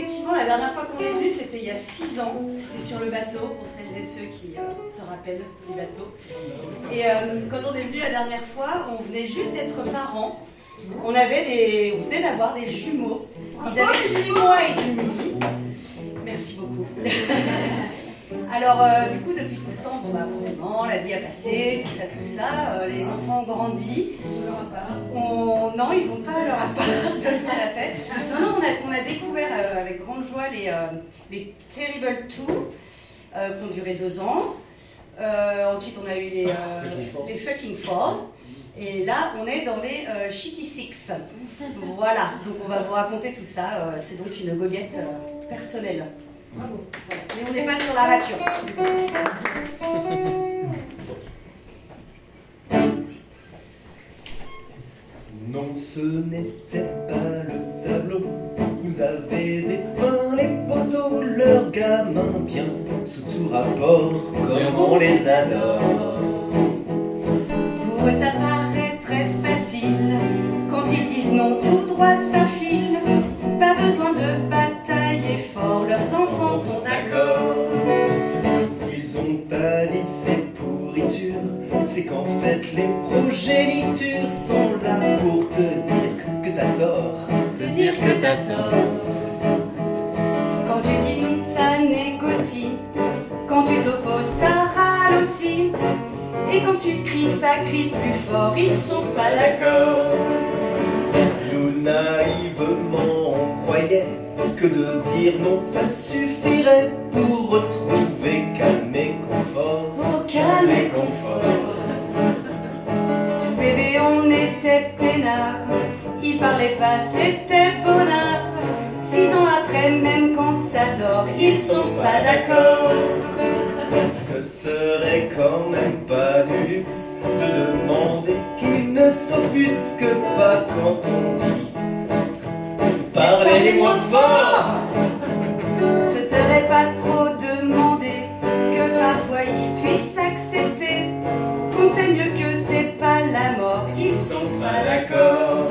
effectivement, la dernière fois qu'on est venu, c'était il y a 6 ans. C'était sur le bateau, pour celles et ceux qui se rappellent du bateau. Et quand on est venu la dernière fois, on venait juste d'être parents. On venait d'avoir des jumeaux. Ils avaient 6 mois et demi. Merci beaucoup. Alors, du coup, depuis tout ce temps, forcément, la vie a passé, tout ça, les enfants ont grandi. Non, ils n'ont pas leur appart, à la fête. Non, on a découvert avec grande joie les Terrible Two, qui ont duré 2 ans. Ensuite, on a eu les Fucking Four. Et là, on est dans les Shitty Six. Voilà, donc on va vous raconter tout ça. C'est donc une goguette personnelle. Bravo. Voilà. Mais on n'est pas sur la rature. Non, ce n'était pas le tableau. Vous avez dépeint les poteaux, leurs gamins bien sous tout rapport, comme on les adore. Pour eux, ça paraît très facile. Quand ils disent non, tout droit ça file. Pas besoin de batailler fort, leurs enfants sont d'accord. Ils ont pas dit ces pourritures, c'est qu'en fait les progénitures sont là pour te dire que t'as tort. Te dire que t'as tort. Quand tu dis non, ça négocie. Quand tu t'opposes, ça râle aussi. Et quand tu cries, ça crie plus fort. Ils sont pas d'accord. Nous naïvement on croyait que de dire non ça suffirait pour retrouver calme et confort. Oh, calme et confort. Tout bébé, on était peinard. Ils parlaient pas, c'était bonheur. 6 ans après, même quand ça dort, ils sont pas d'accord. Ce serait quand même pas du luxe de demander qu'ils ne s'offusquent pas quand on dit parlez moins fort. Ce serait pas trop demander que parfois ils puissent accepter qu'on sait mieux que c'est pas la mort. Ils sont pas d'accord.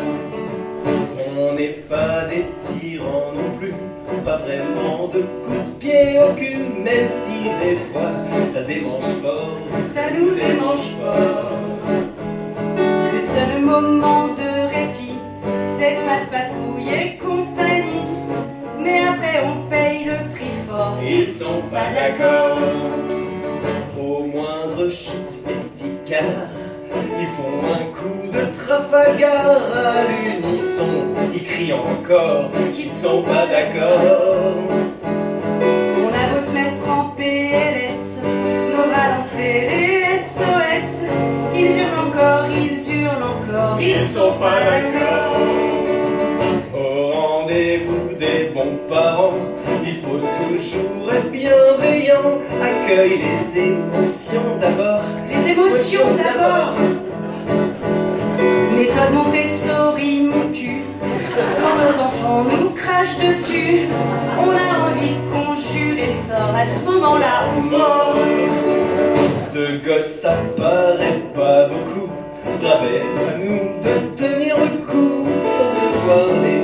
On n'est pas des tyrans non plus, pas vraiment de coups de pied au cul, même si des fois ça démange fort. Ça nous démange fort. Le seul moment de répit, c'est pas de patrouille et compagnie. Mais après on paye le prix fort. Ils sont pas d'accord. Au moindre chute, les petits canards, ils font un coup de Trafalgar à l'unisson. Ils crient encore qu'ils sont pas d'accord. On a beau se mettre en PLS, nos bras lancer les SOS. Ils hurlent encore, ils sont pas d'accord. Au rendez-vous des bons parents, il faut toujours être bienveillant. Accueille les émotions d'abord. Les émotions d'abord. Méthode Montessori, mon cul. Quand nos enfants nous crachent dessus, on a envie de conjurer le sort. À ce moment-là, on mord. 2 gosses, ça paraît pas beaucoup. Grave à nous de tenir le coup sans y voir les